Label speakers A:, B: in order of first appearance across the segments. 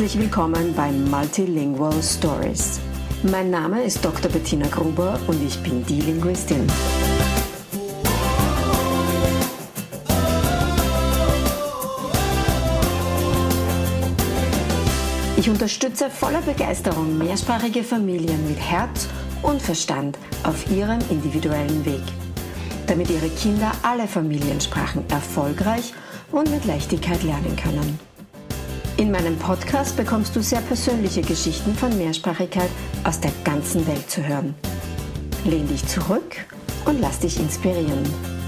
A: Herzlich willkommen bei Multilingual Stories. Mein Name ist Dr. Bettina Gruber und ich bin die Linguistin. Ich unterstütze voller Begeisterung mehrsprachige Familien mit Herz und Verstand auf ihrem individuellen Weg, damit ihre Kinder alle Familiensprachen erfolgreich und mit Leichtigkeit lernen können. In meinem Podcast bekommst du sehr persönliche Geschichten von Mehrsprachigkeit aus der ganzen Welt zu hören. Lehn dich zurück und lass dich inspirieren.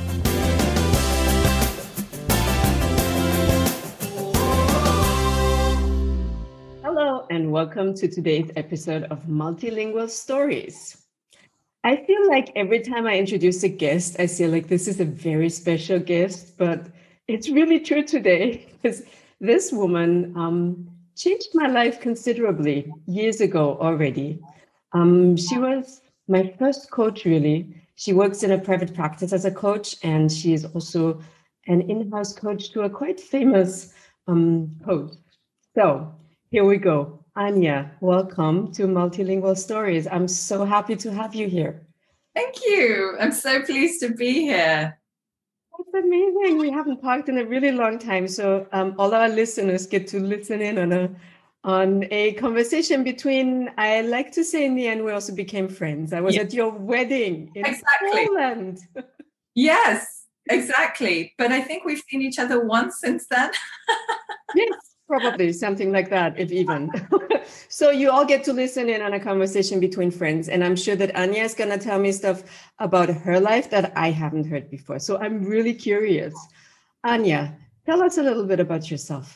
A: Hello and welcome to today's episode of Multilingual Stories. I feel like every time I introduce a guest, I feel like this is a very special guest, but it's really true today because this woman changed my life considerably years ago already. She was my first coach, really. She works in a private practice as a coach, and she is also an in-house coach to a quite famous coach. So here we go. Anya, welcome to Multilingual Stories. I'm so happy to have you here.
B: Thank you. I'm so pleased to be here.
A: That's amazing. We haven't talked in a really long time. So all our listeners get to listen in on a conversation between, I like to say in the end, we also became friends. I was at your wedding in Poland.
B: Yes, exactly. But I think we've seen each other once since then.
A: Yes, probably something like that, if even. So you all get to listen in on a conversation between friends. And I'm sure that Anya is going to tell me stuff about her life that I haven't heard before. So I'm really curious. Anya, tell us a little bit about yourself.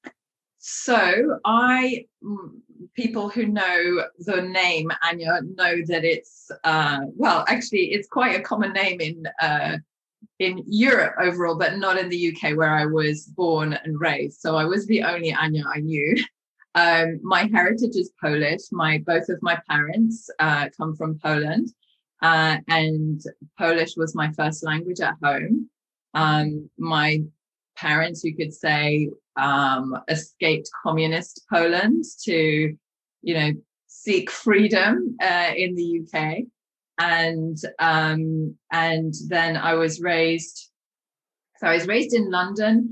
B: So people who know the name Anya know that it's, actually, it's quite a common name in Europe overall, but not in the UK where I was born and raised. So I was the only Anya I knew. My heritage is Polish. Both of my parents come from Poland, and Polish was my first language at home. My parents, you could say, escaped communist Poland to, seek freedom in the UK. And then I was raised in London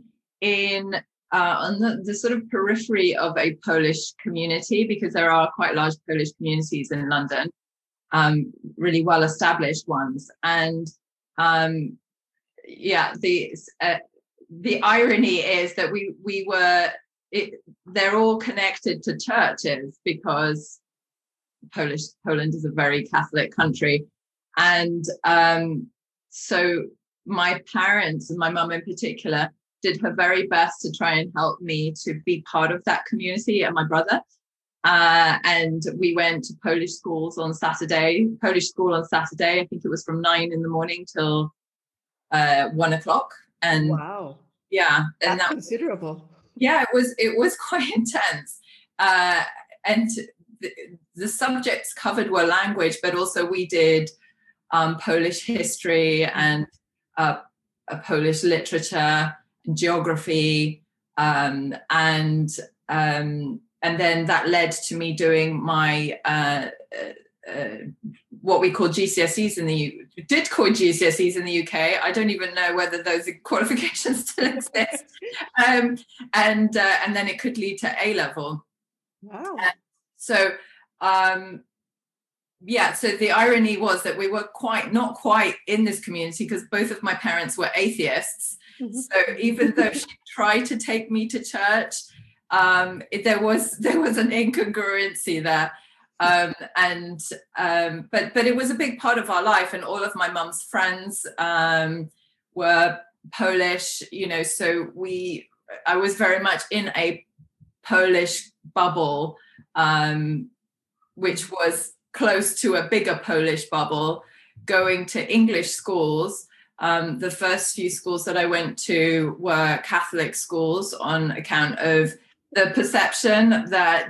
B: on the sort of periphery of a Polish community, because there are quite large Polish communities in London, really well-established ones. And the irony is that they're all connected to churches because Poland is a very Catholic country. And so my parents, and my mum in particular, did her very best to try and help me to be part of that community, and my brother. And we went to Polish school on Saturday. I think it was from 9 a.m. till 1 o'clock. And
A: wow.
B: Yeah. And
A: that's considerable.
B: Yeah, it was quite intense. And the subjects covered were language, but also we did Polish history and Polish literature, geography, and then that led to me doing my what we call GCSEs GCSEs in the UK. I don't even know whether those qualifications still exist. And then it could lead to A-level.
A: Wow.
B: So the irony was that we were not quite in this community because both of my parents were atheists. Mm-hmm. So even though she tried to take me to church, there was an incongruency there. But it was a big part of our life, and all of my mum's friends were Polish, so I was very much in a Polish bubble, which was close to a bigger Polish bubble, going to English schools. The first few schools that I went to were Catholic schools on account of the perception that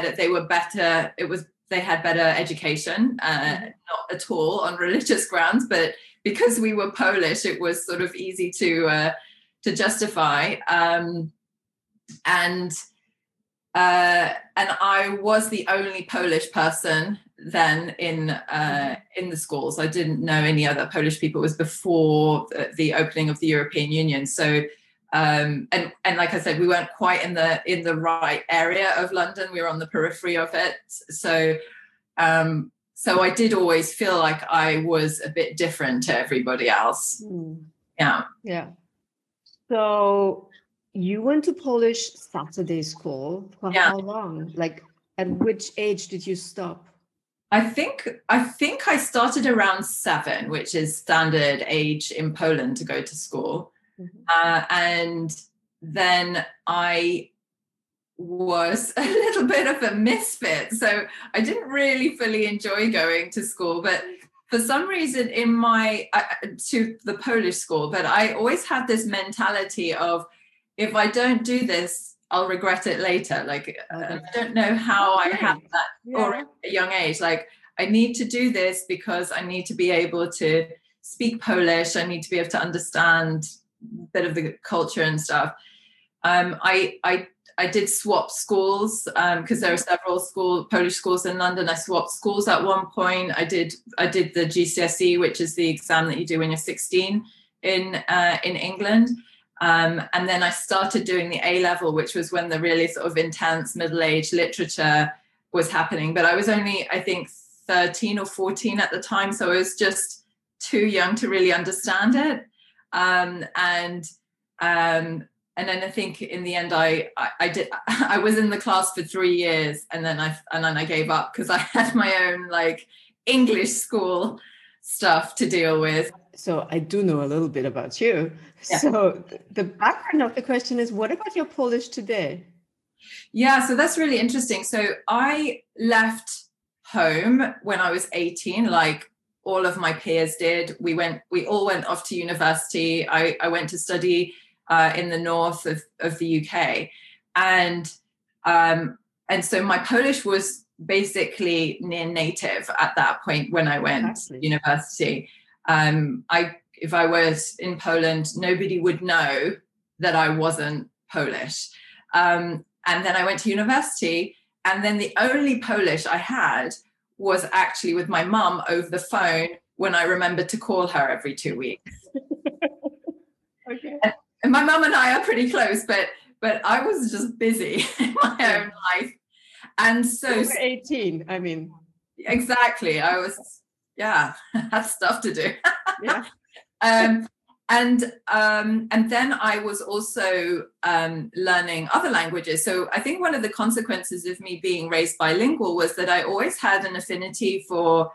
B: they had better education, not at all on religious grounds, but because we were Polish, it was sort of easy to justify. And And I was the only Polish person then in the schools. I didn't know any other Polish people. It was before the opening of the European Union. So, and like I said, we weren't quite in the right area of London. We were on the periphery of it. So, so I did always feel like I was a bit different to everybody else. Yeah.
A: Yeah. So you went to Polish Saturday school for how long? Like, at which age did you stop?
B: I think I started around 7, which is standard age in Poland to go to school. And then I was a little bit of a misfit. So I didn't really fully enjoy going to school, but for some reason to the Polish school, but I always had this mentality of, if I don't do this, I'll regret it later. Like, I don't know how I had that already at a young age. Like, I need to do this because I need to be able to speak Polish. I need to be able to understand a bit of the culture and stuff. I did swap schools because there are several Polish schools in London. I swapped schools at one point. I did the GCSE, which is the exam that you do when you're 16 in England. And then I started doing the A-level, which was when the really sort of intense middle-age literature was happening. But I was only, I think, 13 or 14 at the time. So I was just too young to really understand it. And then I think in the end, I was in the class for 3 years, and then I gave up because I had my own like English school stuff to deal with.
A: So I do know a little bit about you. Yeah. So the background of the question is, what about your Polish today?
B: Yeah, so that's really interesting. So I left home when I was 18, like all of my peers did. We all went off to university. I went to study in the north of the UK. And so my Polish was basically near native at that point when I went to university. If I was in Poland, nobody would know that I wasn't Polish. And then I went to university, and then the only Polish I had was actually with my mum over the phone when I remembered to call her every 2 weeks.
A: Okay.
B: And my mum and I are pretty close, but I was just busy in my own life. And so
A: you were 18, I mean.
B: Exactly. I was, had stuff to do.
A: Yeah.
B: And then I was also learning other languages. So I think one of the consequences of me being raised bilingual was that I always had an affinity for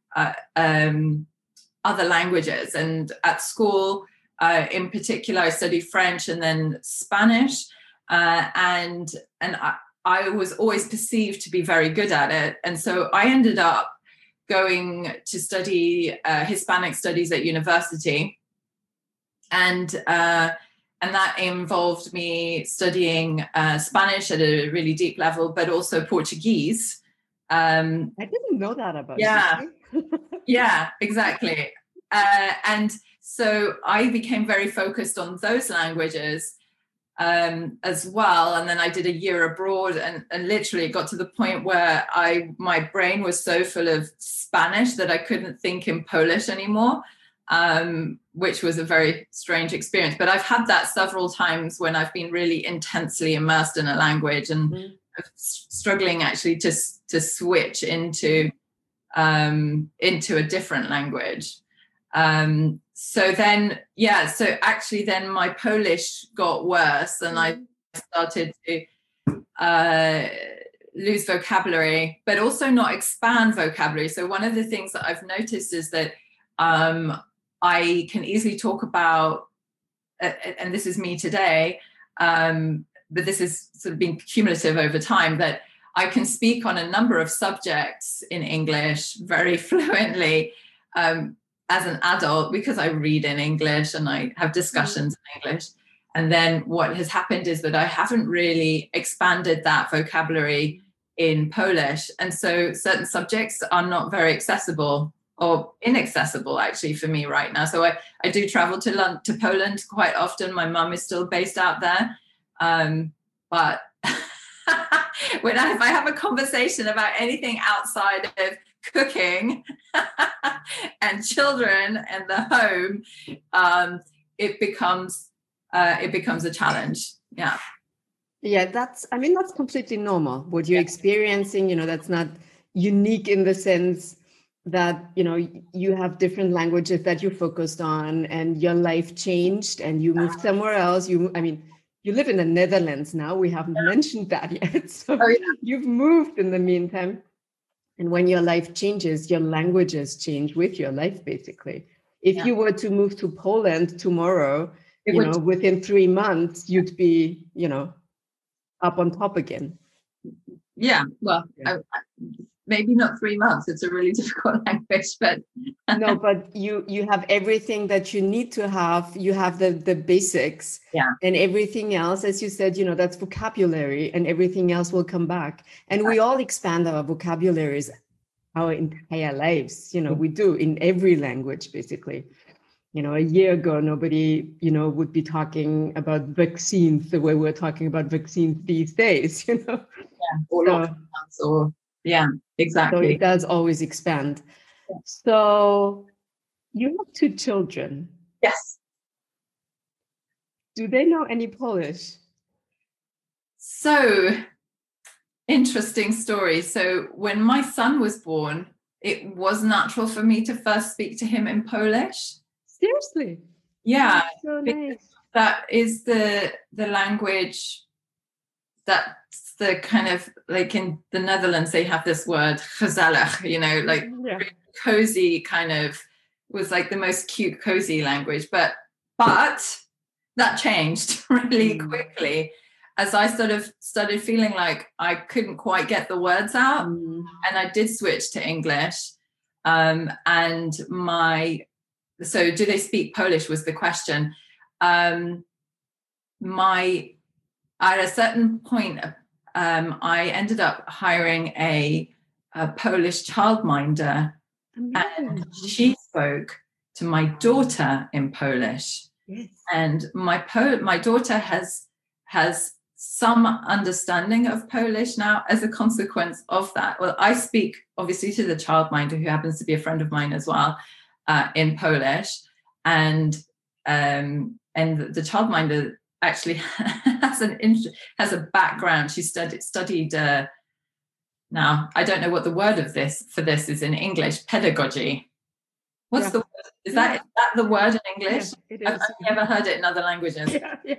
B: other languages. And at school, in particular, I studied French and then Spanish, and I was always perceived to be very good at it. And so I ended up going to study Hispanic studies at university, and that involved me studying Spanish at a really deep level, but also Portuguese.
A: I didn't know that about
B: you. Yeah, exactly. And so I became very focused on those languages as well. And then I did a year abroad, and literally it got to the point where my brain was so full of Spanish that I couldn't think in Polish anymore, which was a very strange experience. But I've had that several times when I've been really intensely immersed in a language and struggling actually to switch into a different language. So then my Polish got worse, and I started to lose vocabulary, but also not expand vocabulary. So one of the things that I've noticed is that I can easily talk about, and this is me today, but this has sort of been cumulative over time, that I can speak on a number of subjects in English very fluently as an adult, because I read in English and I have discussions in English. And then what has happened is that I haven't really expanded that vocabulary in Polish. And so certain subjects are not very accessible, or inaccessible actually for me right now. So I do travel to Poland quite often. My mum is still based out there. But if I have a conversation about anything outside of cooking and children and the home, it becomes a challenge. Yeah.
A: Yeah, that's completely normal. What you're experiencing, that's not unique in the sense that, you have different languages that you focused on and your life changed and you moved somewhere else. You live in the Netherlands now. We haven't mentioned that yet. So you've moved in the meantime. And when your life changes, your languages change with your life, basically. If you were to move to Poland tomorrow, within 3 months, you'd be, up on top again.
B: Yeah, well, maybe not 3 months. It's a really difficult language, but
A: no, but you have everything that you need to have. You have the basics, and everything else, as you said, that's vocabulary, and everything else will come back. And we all expand our vocabularies our entire lives. We do in every language, basically. A year ago, nobody, would be talking about vaccines the way we're talking about vaccines these days,
B: exactly.
A: So it does always expand. Yeah. So you have 2 children.
B: Yes.
A: Do they know any Polish?
B: So, interesting story. So when my son was born, it was natural for me to first speak to him in Polish.
A: Seriously?
B: Yeah.
A: That's so nice.
B: That is the language, that's the kind of, like in the Netherlands, they have this word, gezellig, like cozy, kind of, was like the most cute, cozy language. But that changed really quickly as I sort of started feeling like I couldn't quite get the words out. And I did switch to English. So do they speak Polish was the question. At a certain point, I ended up hiring a Polish childminder, and she spoke to my daughter in Polish.
A: Yes.
B: And my daughter has some understanding of Polish now as a consequence of that. Well, I speak obviously to the childminder, who happens to be a friend of mine as well, in Polish, and the childminder actually has a background. She studied. Now I don't know what the word for this is in English. Pedagogy. What's the word? Is that the word in English?
A: Yeah, it is.
B: I've never heard it in other languages.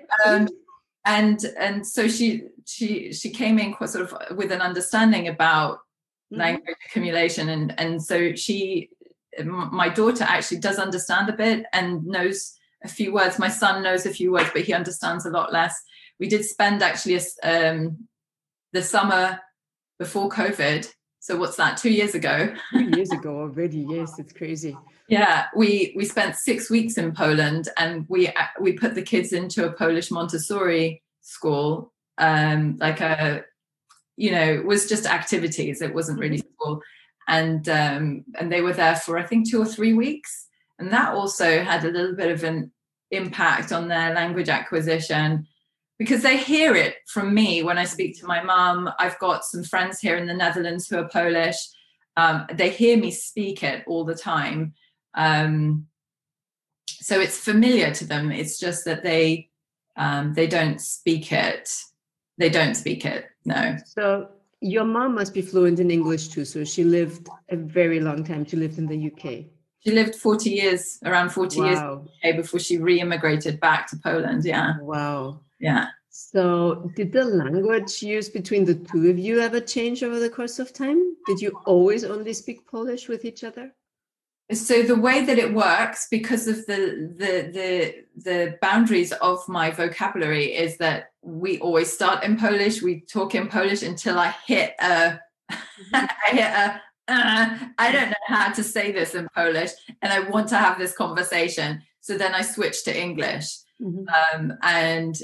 B: And so she came in quite sort of with an understanding about language accumulation, and so my daughter actually does understand a bit and knows a few words. My son knows a few words, but he understands a lot less. We did spend actually the summer before COVID. So what's that? 2 years ago?
A: 2 years ago already. Yes, it's crazy.
B: Yeah, we spent 6 weeks in Poland, and we put the kids into a Polish Montessori school. It was just activities. It wasn't really school. And they were there for, I think, 2 or 3 weeks. And that also had a little bit of an impact on their language acquisition, because they hear it from me when I speak to my mum. I've got some friends here in the Netherlands who are Polish. They hear me speak it all the time. So it's familiar to them. It's just that they don't speak it. They don't speak it, no.
A: So your mom must be fluent in English too. So she lived a very long time. She lived in the UK.
B: She lived around 40 years in the UK before she re-immigrated back to Poland. Yeah.
A: Wow.
B: Yeah.
A: So did the language used between the two of you ever change over the course of time? Did you always only speak Polish with each other?
B: So the way that it works, because of the boundaries of my vocabulary, is that we always start in Polish. We talk in Polish until I hit I don't know how to say this in Polish, and I want to have this conversation. So then I switch to English, and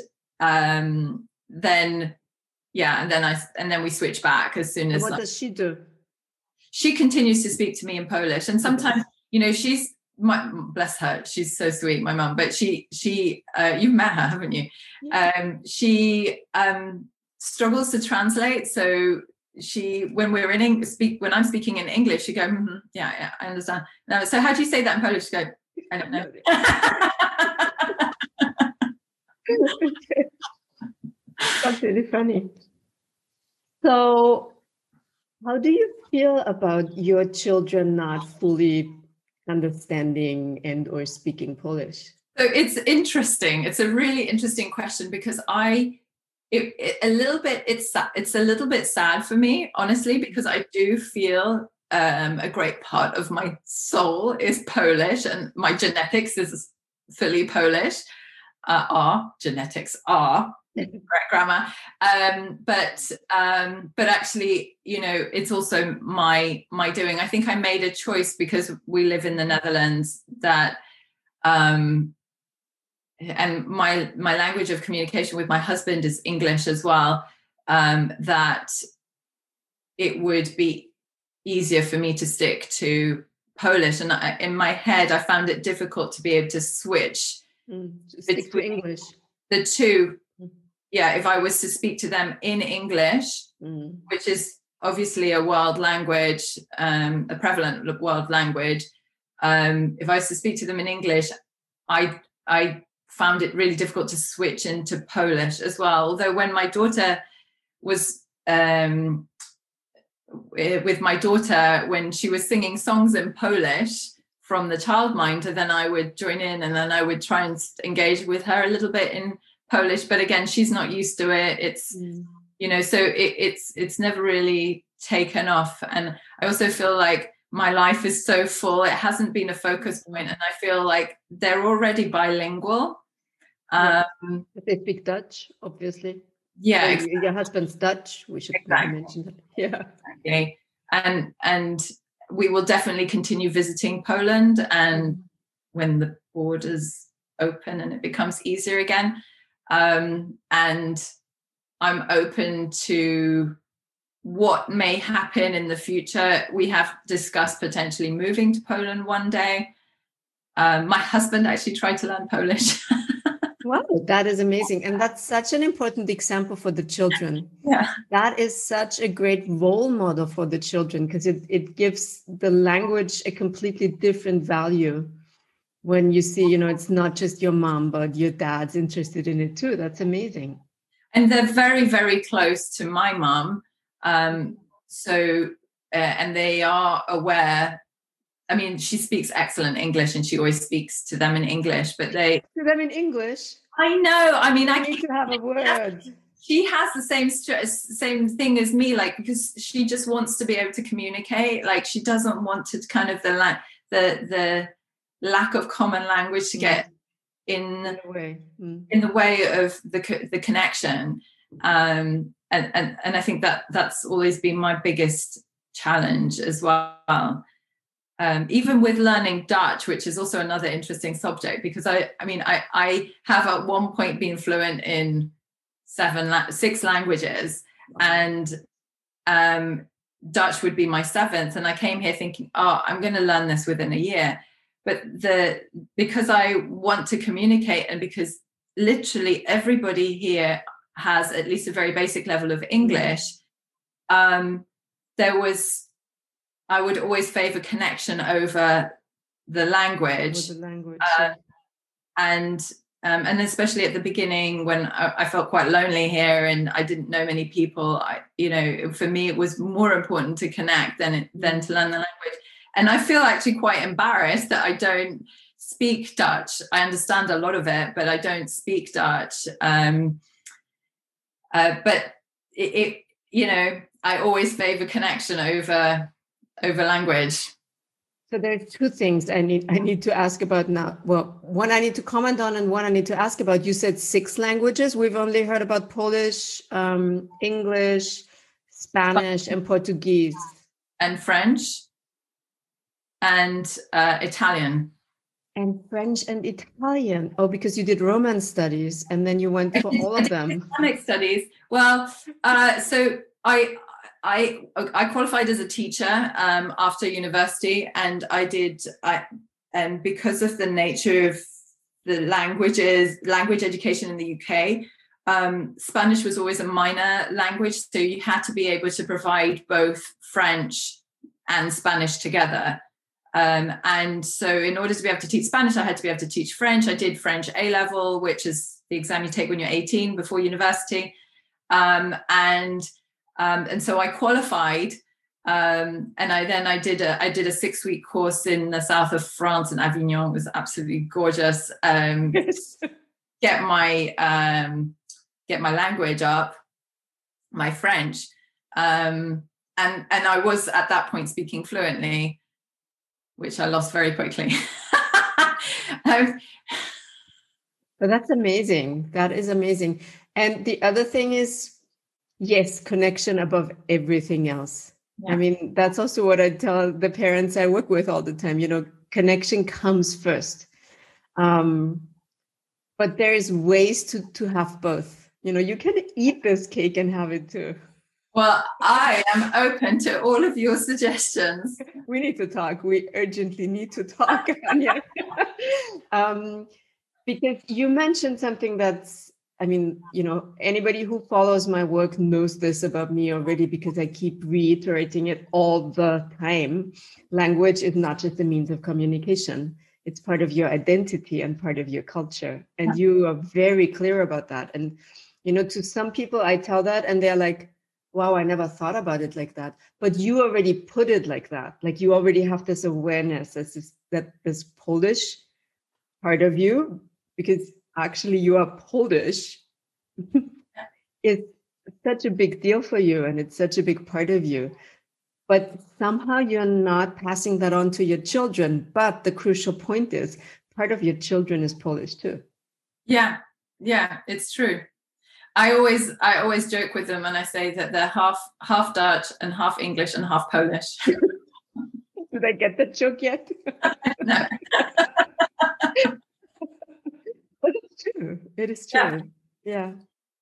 B: then we switch back as soon as.
A: And what does she do?
B: She continues to speak to me in Polish, and sometimes, she's bless her, she's so sweet, my mum. But she you've met her, haven't you?
A: Yeah.
B: She struggles to translate. So when I'm speaking in English, she go, yeah, I understand. No, so how do you say that in Polish? She go, I don't know.
A: That's really funny. So how do you feel about your children not fully understanding and or speaking Polish?
B: So it's interesting. It's a really interesting question because it's a little bit sad for me, honestly, because I do feel a great part of my soul is Polish and my genetics is fully Polish. Genetics are correct grammar, but actually, it's also my doing. I think I made a choice because we live in the Netherlands that and my language of communication with my husband is English as well, that it would be easier for me to stick to Polish. And in my head, I found it difficult to be able to switch
A: stick to English.
B: The two. Yeah, if I was to speak to them in English, which is obviously a world language, a prevalent world language, if I was to speak to them in English, I found it really difficult to switch into Polish as well. Although when my daughter was with my daughter, when she was singing songs in Polish from the Childminder, then I would join in and then I would try and engage with her a little bit in Polish. But again, she's not used to it. It's, so it's never really taken off. And I also feel like my life is so full. It hasn't been a focus point. And I feel like they're already bilingual.
A: They speak Dutch, obviously.
B: Yeah.
A: So exactly. Your husband's Dutch. We should mention that. Yeah.
B: Exactly. And we will definitely continue visiting Poland. And when the borders open and it becomes easier again. And I'm open to what may happen in the future. We have discussed potentially moving to Poland one day. My husband actually tried to learn Polish.
A: Wow, that is amazing. And that's such an important example for the children.
B: Yeah.
A: That is such a great role model for the children because it gives the language a completely different value. When you see, it's not just your mom, but your dad's interested in it too. That's amazing.
B: And they're very, very close to my mom. And they are aware. I mean, she speaks excellent English and she always speaks to them in English, but to
A: them in English?
B: I know. I mean, I
A: need to have a word.
B: She has the same thing as me, like, because she just wants to be able to communicate. Like, she doesn't want to kind of the lack of common language to get in the way of the connection. And I think that's always been my biggest challenge as well. Even with learning Dutch, which is also another interesting subject, because I have at one point been fluent in 6 languages, and Dutch would be my 7th. And I came here thinking, I'm going to learn this within a year. But because I want to communicate, and because literally everybody here has at least a very basic level of English, I would always favor connection over the language. And especially at the beginning when I felt quite lonely here and I didn't know many people, for me, it was more important to connect than to learn the language. And I feel actually quite embarrassed that I don't speak Dutch. I understand a lot of it, but I don't speak Dutch. But I always favor connection over language.
A: So there's 2 things I need to ask about now. Well, one I need to comment on and one I need to ask about. You said 6 languages. We've only heard about Polish, English, Spanish, and Portuguese.
B: And French and Italian.
A: And French and Italian. Oh, because you did Romance studies and then you went for all of them.
B: Islamic studies. Well, so I qualified as a teacher after university, and and because of the nature of the language education in the UK, Spanish was always a minor language, so you had to be able to provide both French and Spanish together. And so in order to be able to teach Spanish, I had to be able to teach French. I did French A-level, which is the exam you take when you're 18 before university. And so I qualified. And I did a 6-week course in the south of France in Avignon. It was absolutely gorgeous. Get my language up, my French. And I was at that point speaking fluently, which I lost very quickly.
A: But that's amazing. That is amazing. And the other thing is, yes, connection above everything else. Yeah. I mean, that's also what I tell the parents I work with all the time. Connection comes first. But there's ways to have both. You can eat this cake and have it too.
B: Well, I am open to all of your suggestions.
A: We need to talk. We urgently need to talk, Anya. Because you mentioned something that's, anybody who follows my work knows this about me already, because I keep reiterating it all the time. Language is not just a means of communication. It's part of your identity and part of your culture. And you are very clear about that. And, to some people, I tell that and they're like, wow, I never thought about it like that. But you already put it like that. Like you already have this awareness that this Polish part of you, because actually you are Polish, it's such a big deal for you and it's such a big part of you. But somehow you're not passing that on to your children. But the crucial point is part of your children is Polish too.
B: Yeah, it's true. I always joke with them and I say that they're half Dutch and half English and half Polish.
A: Did I get that joke yet?
B: No.
A: But it's true. It is true. Yeah.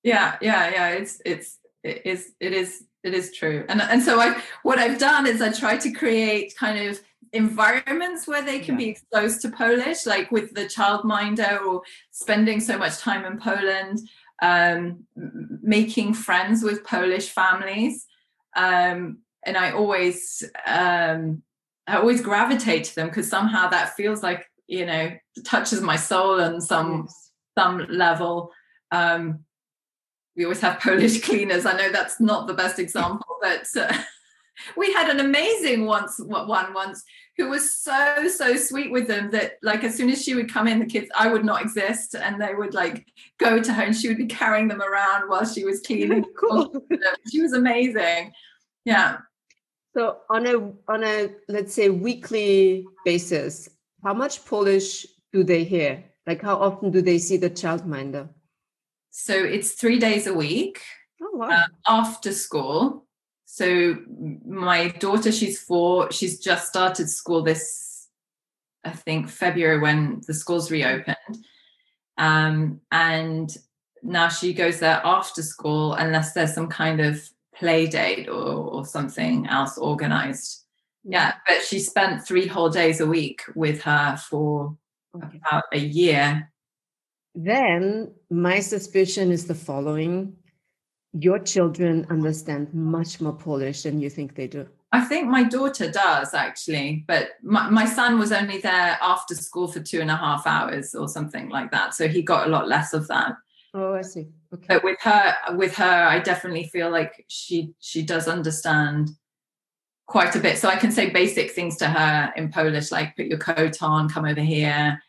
B: It is true. And so what I've done is I try to create kind of environments where they can be exposed to Polish, like with the childminder or spending so much time in Poland. Making friends with Polish families, and I always gravitate to them because somehow that feels like touches my soul on some level. We always have Polish cleaners. I know that's not the best example, but we had an amazing one once who was so sweet with them that like as soon as she would come in, the kids, I would not exist, and they would like go to her and she would be carrying them around while she was cleaning.
A: Cool.
B: She was amazing. Yeah.
A: So on a let's say weekly basis, how much Polish do they hear? Like how often do they see the childminder?
B: So it's 3 days a week.
A: Oh wow.
B: After school. So my daughter, she's 4. She's just started school this, I think, February when the schools reopened. And now she goes there after school unless there's some kind of play date or something else organized. Yeah, but she spent 3 whole days a week with her for about a year.
A: Then my suspicion is the following. Your children understand much more Polish than you think they do.
B: I think my daughter does actually, but my son was only there after school for 2.5 hours or something like that. So he got a lot less of that.
A: Oh, I see. Okay.
B: But with her, I definitely feel like she does understand quite a bit. So I can say basic things to her in Polish, like put your coat on, come over here.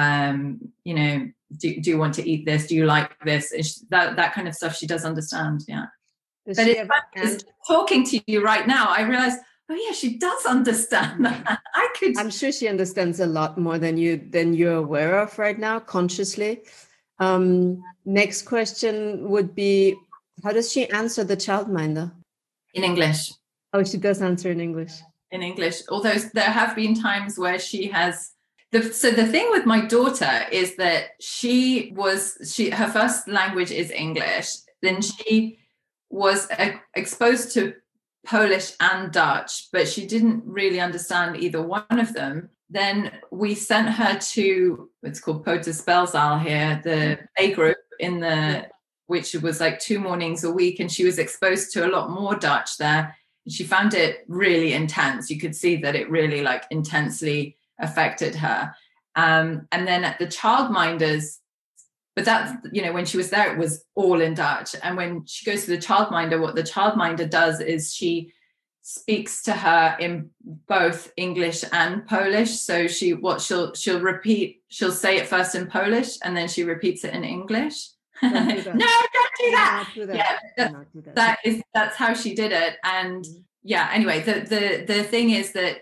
B: Do you want to eat this? Do you like this? That kind of stuff she does understand. Yeah. But it's talking to you right now, I realize, oh yeah, she does understand that.
A: I'm sure she understands a lot more than you're aware of right now, consciously. Next question would be, how does she answer the childminder?
B: In English.
A: Oh, she does answer in English.
B: In English, although there have been times where she has. So the thing with my daughter is that her first language is English. Then she was exposed to Polish and Dutch, but she didn't really understand either one of them. Then we sent her to, it's called Peuterspelzaal here, the A group in the which was like 2 mornings a week, and she was exposed to a lot more Dutch there. And she found it really intense. You could see that it really like intensely affected her. And then at the childminders, but that's, you know, when she was there, it was all in Dutch. And when she goes to the childminder, what the childminder does is she speaks to her in both English and Polish. So she'll repeat, she'll say it first in Polish and then she repeats it in English.
A: Don't do that.
B: No, don't do that.
A: Do that.
B: Yeah, that's how she did it. And yeah, anyway, the thing is that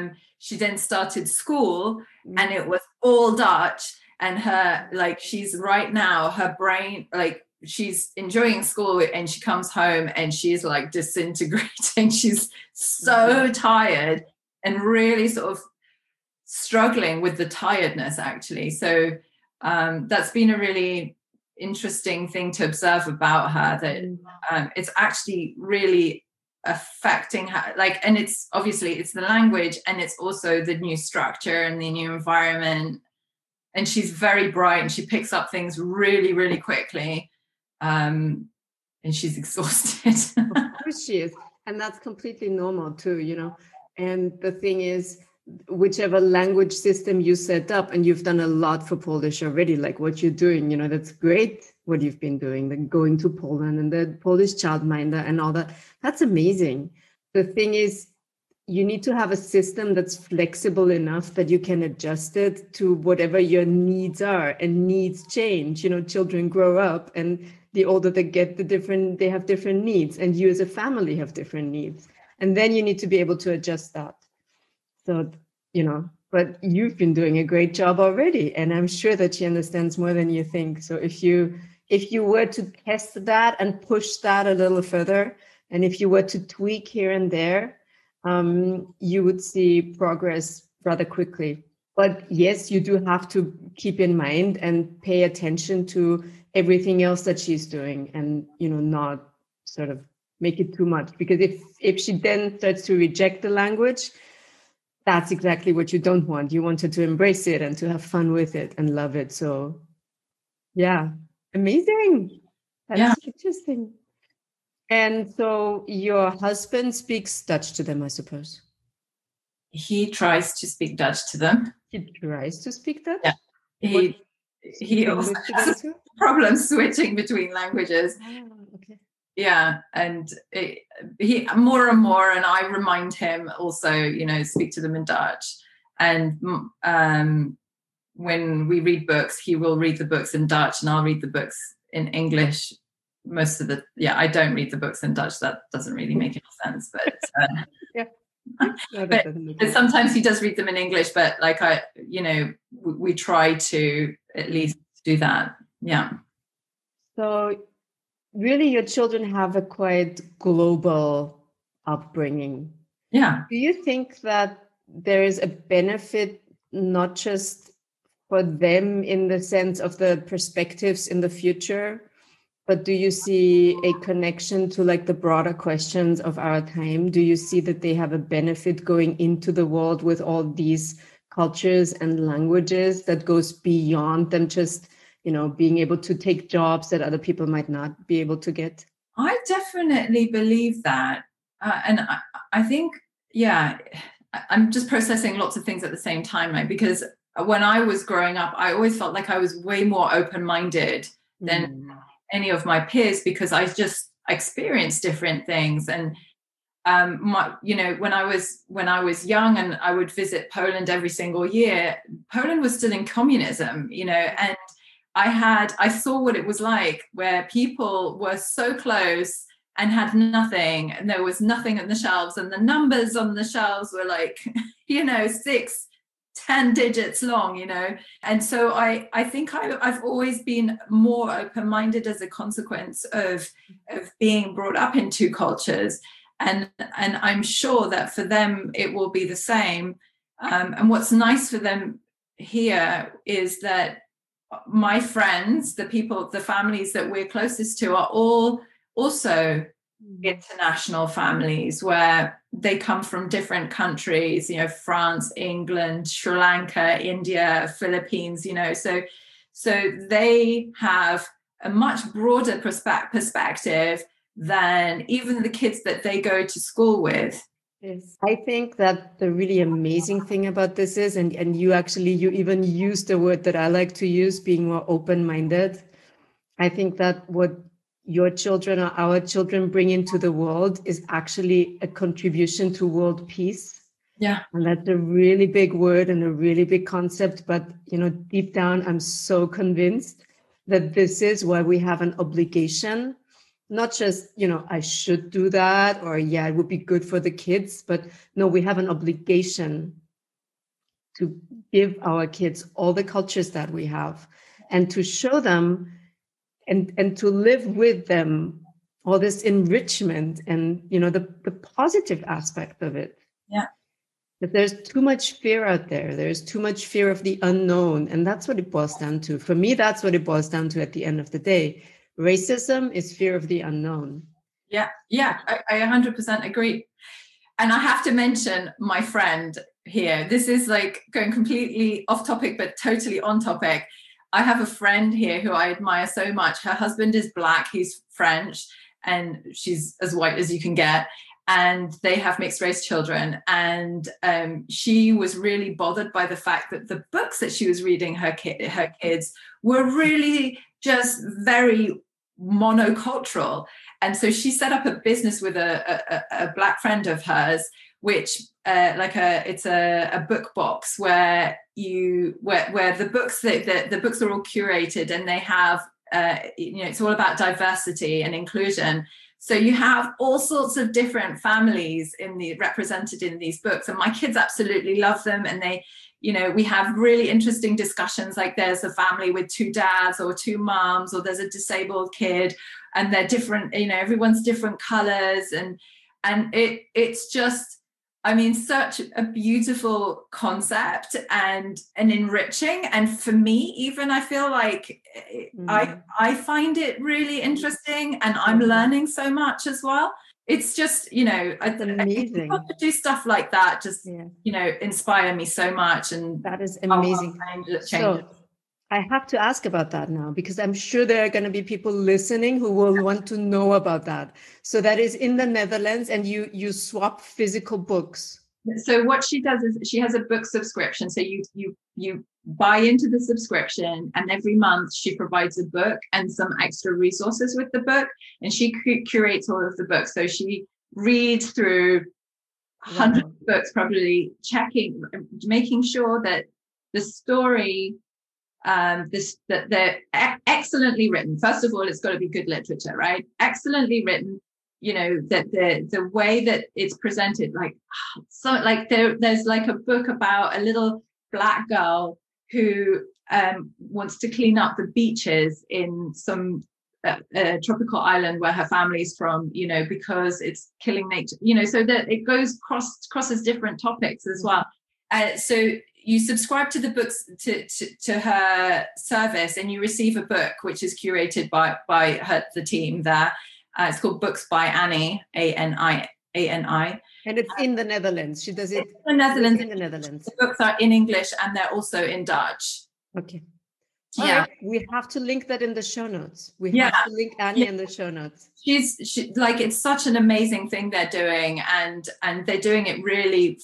B: she then started school and it was all Dutch, and her, like, she's right now, her brain, like, she's enjoying school and she comes home and she's like disintegrating. She's so tired and really sort of struggling with the tiredness, actually. So that's been a really interesting thing to observe about her, that it's actually really affecting her, like, and it's obviously it's the language and it's also the new structure and the new environment. And she's very bright and she picks up things really, really quickly. And she's exhausted.
A: Of course she is. And that's completely normal too, you know. And the thing is, whichever language system you set up, and you've done a lot for Polish already, like what you're doing, you know, that's great what you've been doing, like going to Poland and the Polish childminder and all that. That's amazing. The thing is, you need to have a system that's flexible enough that you can adjust it to whatever your needs are, and needs change. You know, children grow up, and the older they get, they have different needs, and you as a family have different needs. And then you need to be able to adjust that. So, you know, but you've been doing a great job already, and I'm sure that she understands more than you think. So if you were to test that and push that a little further, and if you were to tweak here and there, you would see progress rather quickly. But yes, you do have to keep in mind and pay attention to everything else that she's doing, and, you know, not sort of make it too much, because if she then starts to reject the language, that's exactly what you don't want. You want her to embrace it and to have fun with it and love it. So yeah, amazing. That's interesting. And so your husband speaks Dutch to them, I suppose.
B: He tries to speak Dutch to them.
A: He tries to speak Dutch?
B: Yeah. He also has a problem switching between languages.
A: Oh, okay.
B: Yeah, and he more and more, and I remind him also, you know, speak to them in Dutch. And when we read books, he will read the books in Dutch and I'll read the books in English. I don't read the books in Dutch. That doesn't really make any sense, but
A: yeah. No,
B: but sometimes he does read them in English, but like we try to at least do that. Yeah.
A: So really your children have a quite global upbringing.
B: Yeah.
A: Do you think that there is a benefit not just for them in the sense of the perspectives in the future, but do you see a connection to like the broader questions of our time? Do you see that they have a benefit going into the world with all these cultures and languages that goes beyond them just, you know, being able to take jobs that other people might not be able to get?
B: I definitely believe that. And I think, I'm just processing lots of things at the same time, right? Because when I was growing up, I always felt like I was way more open-minded than any of my peers, because I just experienced different things. And when I was young and I would visit Poland every single year, Poland was still in communism, you know, and I saw what it was like, where people were so close and had nothing, and there was nothing on the shelves, and the numbers on the shelves were like, 6-10 digits long, you know. And so I think I've always been more open-minded as a consequence of being brought up in two cultures, and I'm sure that for them it will be the same. And what's nice for them here is that my friends, the families that we're closest to, are all also international families, where they come from different countries, you know, France, England, Sri Lanka, India, Philippines, you know, so they have a much broader perspective than even the kids that they go to school with.
A: Yes, I think that the really amazing thing about this is, and you even use the word that I like to use, being more open-minded. I think that what your children or our children bring into the world is actually a contribution to world peace.
B: Yeah.
A: And that's a really big word and a really big concept. But, deep down, I'm so convinced that this is why we have an obligation. Not just, I should do that, or it would be good for the kids, but no, we have an obligation to give our kids all the cultures that we have and to show them and to live with them all this enrichment and, the positive aspect of it.
B: Yeah.
A: That there's too much fear out there. There's too much fear of the unknown. And that's what it boils down to. For me, that's what it boils down to at the end of the day. Racism is fear of the unknown.
B: Yeah, I 100% agree. And I have to mention my friend here. This is like going completely off topic, but totally on topic. I have a friend here who I admire so much. Her husband is Black, he's French, and she's as white as you can get. And they have mixed race children. And she was really bothered by the fact that the books that she was reading her kids were really just very monocultural. And so she set up a business with a Black friend of hers, which it's a book box where the books the books are all curated, and they have it's all about diversity and inclusion. So you have all sorts of different families represented in these books, and my kids absolutely love them. And they, we have really interesting discussions, like there's a family with 2 dads or 2 moms, or there's a disabled kid, and they're different, everyone's different colors. And it's just, such a beautiful concept and enriching. And for me, even, I feel like I find it really interesting, and I'm learning so much as well. It's just,
A: it's amazing.
B: I do stuff like that, just, inspire me so much. And
A: that is amazing. So I have to ask about that now, because I'm sure there are going to be people listening who will want to know about that. So that is in the Netherlands, and you swap physical books.
B: So what she does is she has a book subscription. So you buy into the subscription, and every month she provides a book and some extra resources with the book, and she curates all of the books. So she reads through hundreds of books, probably making sure that the story, that they're excellently written. First of all, it's got to be good literature, right? Excellently written. That the way that it's presented, there's like a book about a little Black girl who wants to clean up the beaches in some tropical island where her family's from, because it's killing nature, so that it crosses different topics as well. So you subscribe to the books to her service, and you receive a book which is curated by the team there. It's called Books by Annie, Ani.
A: And it's in the Netherlands. She does it
B: in the Netherlands.
A: In the Netherlands.
B: The books are in English, and they're also in Dutch.
A: Okay.
B: Yeah.
A: Right. We have to link that in the show notes. We have to link Annie in the show notes.
B: She it's such an amazing thing they're doing, and they're doing it really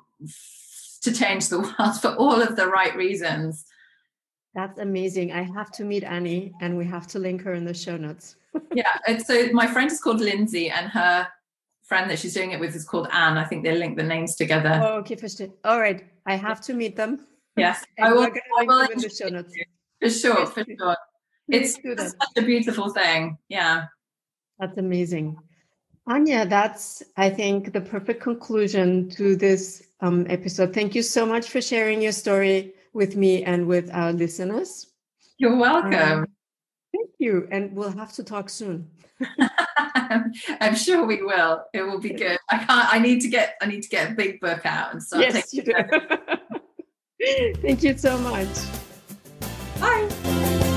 B: to change the world for all of the right reasons.
A: That's amazing. I have to meet Annie, and we have to link her in the show notes.
B: Yeah. And so my friend is called Lindsay, and her friend that she's doing it with is called Anne. I think they link the names together.
A: Oh, okay, verstehe. All right. I have to meet them.
B: Yes.
A: I will link them in the show notes.
B: For sure. It's such a beautiful thing. Yeah.
A: That's amazing. Anya, that's, I think, the perfect conclusion to this episode. Thank you so much for sharing your story with me and with our listeners.
B: You're welcome.
A: Thank you. And we'll have to talk soon.
B: I'm sure we will. It will be good. I need to get a big book out and start.
A: Yes, you do. Thank you so much.
B: Bye.